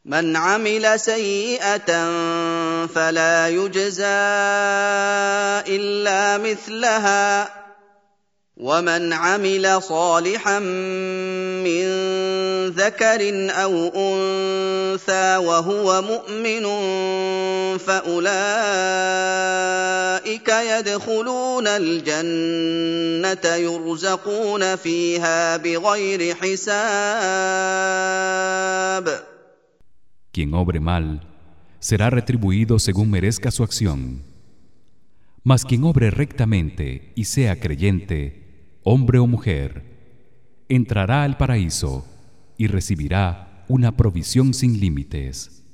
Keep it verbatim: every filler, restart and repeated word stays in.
من عمل سيئة فلا يجزى إلا مثلها ومن عمل صالحا من ذكر أو أنثى وهو مؤمن فأولئك يدخلون الجنة يرزقون فيها بغير حساب. Quien obre mal será retribuido según merezca su acción. Mas quien obre rectamente y sea creyente, hombre o mujer, entrará al paraíso y recibirá una provisión sin límites.